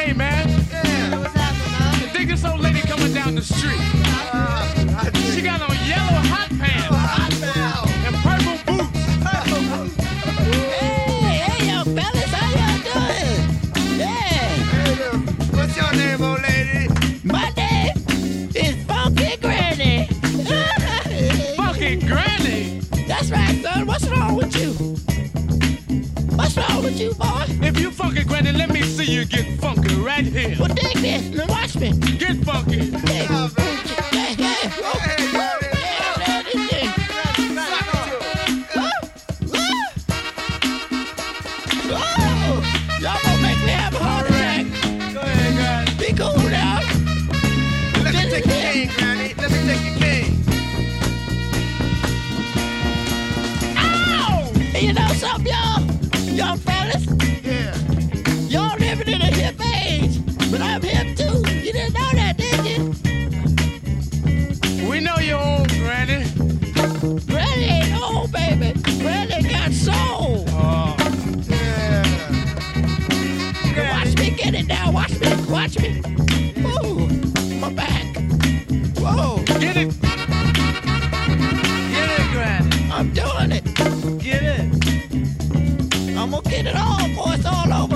Hey, man. Yeah, what's happening, I think this old lady coming down the street. She got on yellow hot pants and purple boots. Hey, young fellas, how y'all doing? Yeah. What's your name, old lady? My name is Funky Granny. Funky Granny. That's right, son. What's wrong with you? What's wrong with you, boy? If you funky Granny, let me see you get funky right here. Well, dig this. Now watch me. Get funky. Hey, Oh, man. hey, hey. Whoa, Hey, whoa, Granny. yeah, man, this thing. Whoa, y'all gonna make me have a heart attack. Go ahead, Granny. Be cool now. Let me take your cane, Granny. Let me take your cane. Ow! And you know something, y'all? Young fellas, Yeah. y'all living in a hip age, but I'm hip too. You didn't know that, did you? We know you're old, Granny. Granny ain't old, baby. Granny got soul. Oh. Yeah. Now watch me get it now. Watch me. Watch me. Whoa, my back. Whoa, Get it. Get it, Granny. I'm doing it. Get it. I'm gonna get it all, boy. It's all over.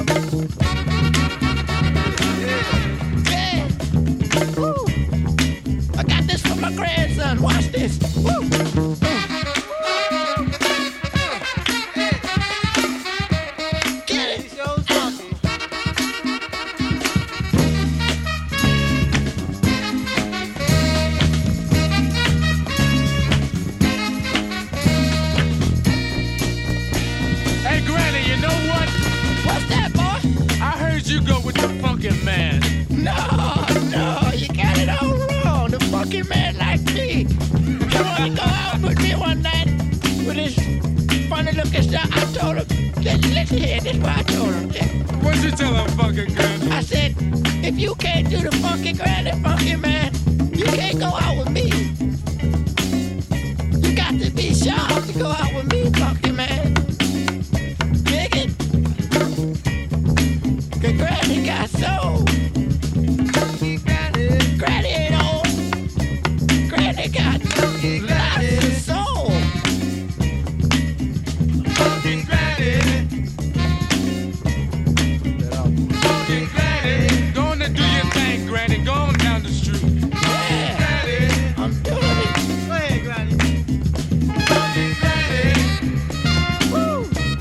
Yeah. Woo. I got this from my grandson. Watch this. Woo. Get it. He shows funky. Hey, Granny, you know what? What's that, boy? I heard you go with the funky man. No, you got it all wrong. The funky man like me. He wanted to go out with me one night with his funny looking stuff. I told him, listen here, this is what I told him. What'd you tell him, funky Granny? I said, if you can't do the funky granny, funky man, you can't go out with me. You got to be sharp to go out with me, funky man. Dig it? 'Cause granny got soul. Funky Granny. Granny ain't old. Granny got Funky lots Granny. of soul. Funky Granny. Funky Granny. Go on and do your thing, Granny. Go on down the street. Yeah, Granny. I'm doing it. Go ahead, Granny. Funky Granny. Woo!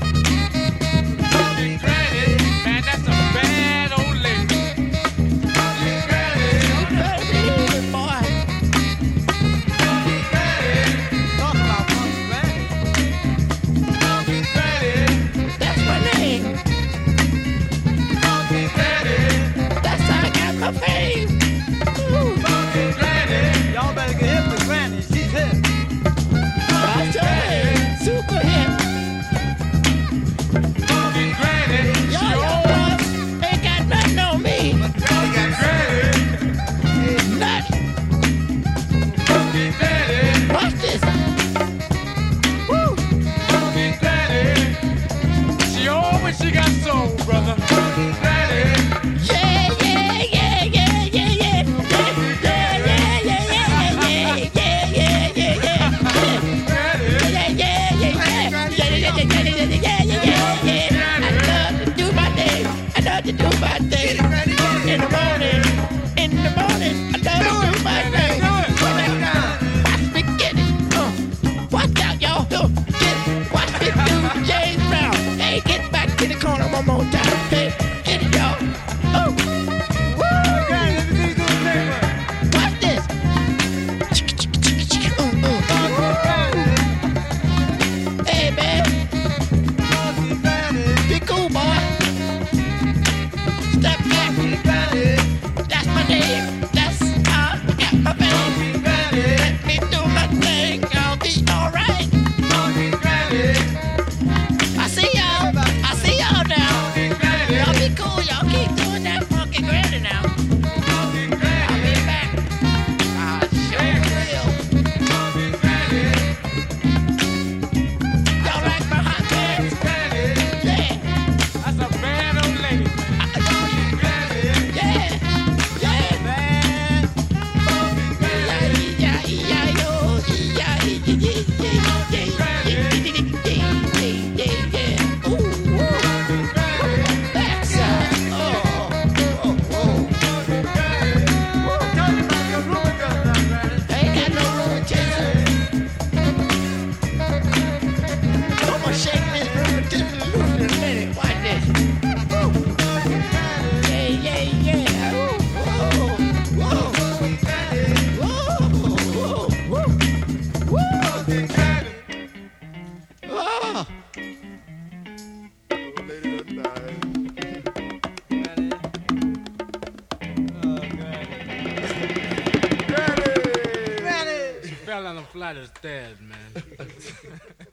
Funky Granny. Man, that's a bad old lady. Funky Granny. You better believe it, boy. Funky Granny. Talk about Funky Granny. Funky Granny. That's my name. Funky Granny. That's how I got my fame. Woo! Funky Granny. Y'all better get hip with Granny. She's hip. I say, super hip. Funky Granny. Y'all young boys ain't got nothing on me. Granny got Granny. Nothing. Funky Granny. Watch this. Woo! Funky Granny. She old, but she got soul, brother. Funky Granny. Yeah, yeah, yeah, yeah, yeah, yeah. Yeah, yeah, yeah, yeah, yeah, yeah, yeah, yeah, yeah, yeah. Granny. Yeah, yeah, yeah, yeah, yeah, yeah, yeah, yeah, yeah, yeah, yeah. I love to do my thing. I love to do my thing. Granny, get In it. the morning, I love to do my thing. Watch me get it. Watch out, y'all. Get it. Watch me do the James Brown. Hey, get back to the corner one more time. Hey, get it, y'all. Oh, woo! Granny, let me see you do the thing, man. Watch this. Funky Granny. Hey, man, Funky Granny. be cool, boy. Step back. Funky Granny. That's my name. That's how I got my fame. Funky Granny. Let me do my thing. I'll be alright. Funky Granny. I see y'all. I see y'all now. Funky Granny. Y'all be Lady done died. Fell on the flight of stairs, man.